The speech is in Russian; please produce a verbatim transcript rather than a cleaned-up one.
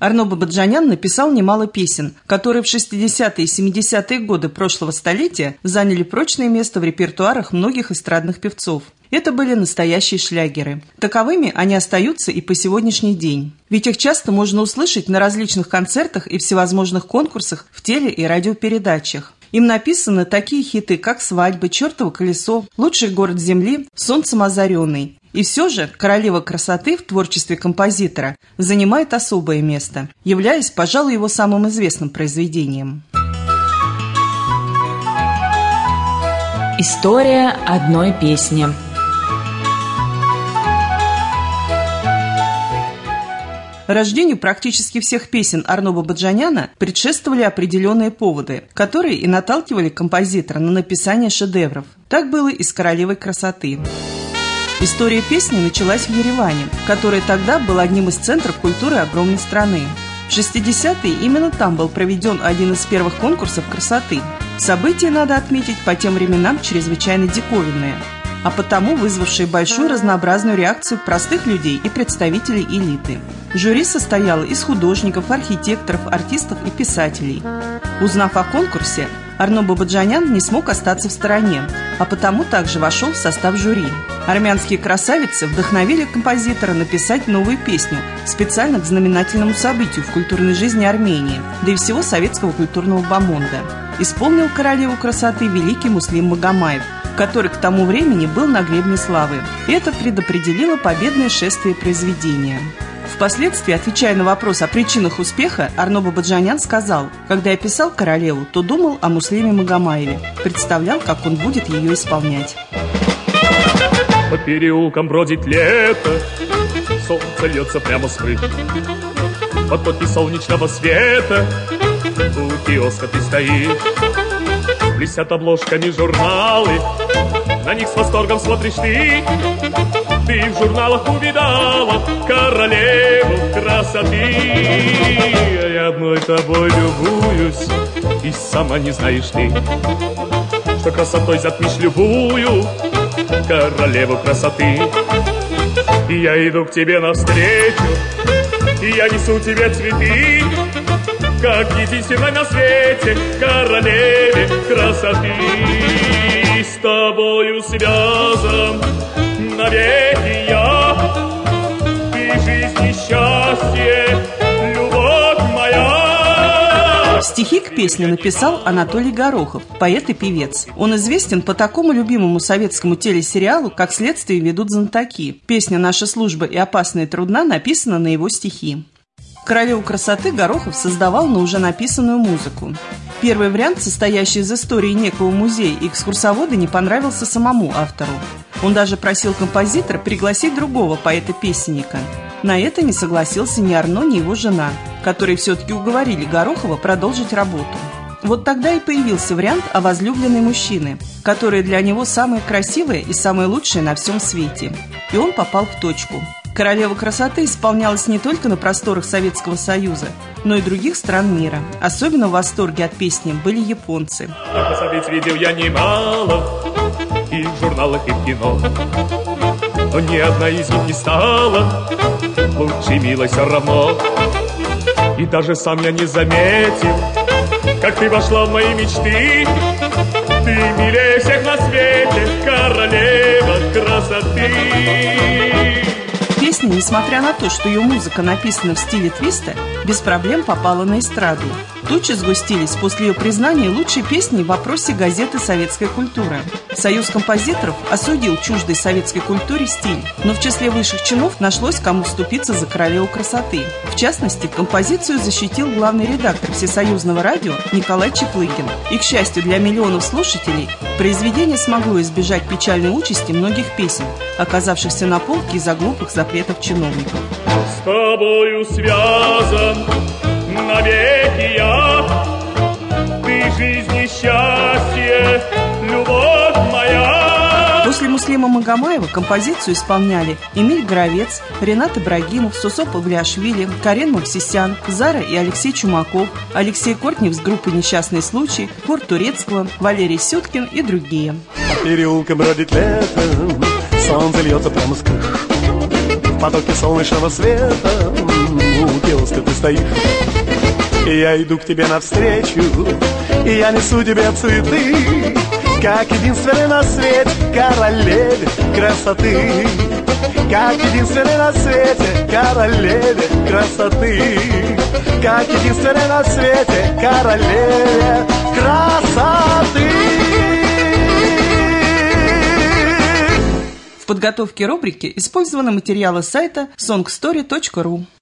Арно Бабаджанян написал немало песен, которые в шестидесятые и семидесятые годы прошлого столетия заняли прочное место в репертуарах многих эстрадных певцов. Это были настоящие шлягеры. Таковыми они остаются и по сегодняшний день. Ведь их часто можно услышать на различных концертах и всевозможных конкурсах в теле- и радиопередачах. Им написаны такие хиты, как «Свадьба», «Чертово колесо», «Лучший город земли», «Солнцем озаренный». И все же «Королева красоты» в творчестве композитора занимает особое место, являясь, пожалуй, его самым известным произведением. История одной песни. Рождению практически всех песен Арно Бабаджаняна предшествовали определенные поводы, которые и наталкивали композитора на написание шедевров. Так было и с «Королевой красоты». История песни началась в Ереване, который тогда был одним из центров культуры огромной страны. В шестидесятые именно там был проведен один из первых конкурсов красоты. Событие, надо отметить, по тем временам чрезвычайно диковинное, а потому вызвавшее большую разнообразную реакцию простых людей и представителей элиты. Жюри состояло из художников, архитекторов, артистов и писателей. Узнав о конкурсе, Арно Бабаджанян не смог остаться в стороне, а потому также вошел в состав жюри. Армянские красавицы вдохновили композитора написать новую песню специально к знаменательному событию в культурной жизни Армении, да и всего советского культурного бомонда. Исполнил «Королеву красоты» великий Муслим Магомаев, который к тому времени был на гребне славы. И это предопределило победное шествие произведения. Впоследствии, отвечая на вопрос о причинах успеха, Арно Бабаджанян сказал: «Когда я писал «Королеву», то думал о Муслиме Магомаеве, представлял, как он будет ее исполнять». По переулкам бродит лето, солнце льется прямо с крыш. В потоке солнечного света у киоска ты стоишь. Блестят обложками журналы, на них с восторгом смотришь ты. Ты в журналах увидала королеву красоты. Я одной тобой любуюсь, и сама не знаешь ты, что красотой затмишь любую королеву красоты. И я иду к тебе навстречу, и я несу тебе цветы, как единственной на свете королеве красоты. С тобою связан навеки я, ты жизнь и счастье, любовь моя. Стихи к песне написал Анатолий Горохов, поэт и певец. Он известен по такому любимому советскому телесериалу, как «Следствие ведут знатоки». Песня «Наша служба и опасна и трудна» написана на его стихи. «Королеву красоты» Горохов создавал на уже написанную музыку. Первый вариант, состоящий из истории некого музея и экскурсовода, не понравился самому автору. Он даже просил композитора пригласить другого поэта-песенника. На это не согласился ни Арно, ни его жена, которые все-таки уговорили Горохова продолжить работу. Вот тогда и появился вариант о возлюбленной мужчины, которая для него самая красивая и самая лучшая на всем свете. И он попал в точку. «Королева красоты» исполнялась не только на просторах Советского Союза, но и других стран мира. Особенно в восторге от песни были японцы. Красавиц видел я немало, и в журналах, и в кино, но ни одна из них не стала лучше, милой, все равно. И даже сам я не заметил, как ты вошла в мои мечты. Ты милее всех на свете, королева красоты. Песня, несмотря на то, что ее музыка написана в стиле твиста, без проблем попала на эстраду. Тучи сгустились после ее признания лучшей песней в вопросе газеты «Советская культура». Союз композиторов осудил чуждой советской культуре стиль, но в числе высших чинов нашлось, кому вступиться за «Королеву красоты». В частности, композицию защитил главный редактор Всесоюзного радио Николай Чеплыкин. И, к счастью для миллионов слушателей, произведение смогло избежать печальной участи многих песен, оказавшихся на полке из-за глупых запретов чиновников. С тобою связан навеки я, ты жизнь и счастье, любовь моя. После Муслима Магомаева композицию исполняли Эмиль Горовец, Ренат Ибрагимов, Сусо Павлиашвили, Карен Мавсисян, Зара и Алексей Чумаков, Алексей Кортнев с группой «Несчастный случай», хор Турецкого, Валерий Сюткин и другие. По переулкам бродит лето, солнце льется прямо с крыш. В потоке солнечного света девушка, ты стоишь, и я иду к тебе навстречу, и я несу тебе цветы, как единственный на свете королеве красоты, как единственный на свете королеве красоты, как единственный на свете королеве красоты. В подготовке рубрики использованы материалы сайта сонгстори точка ру.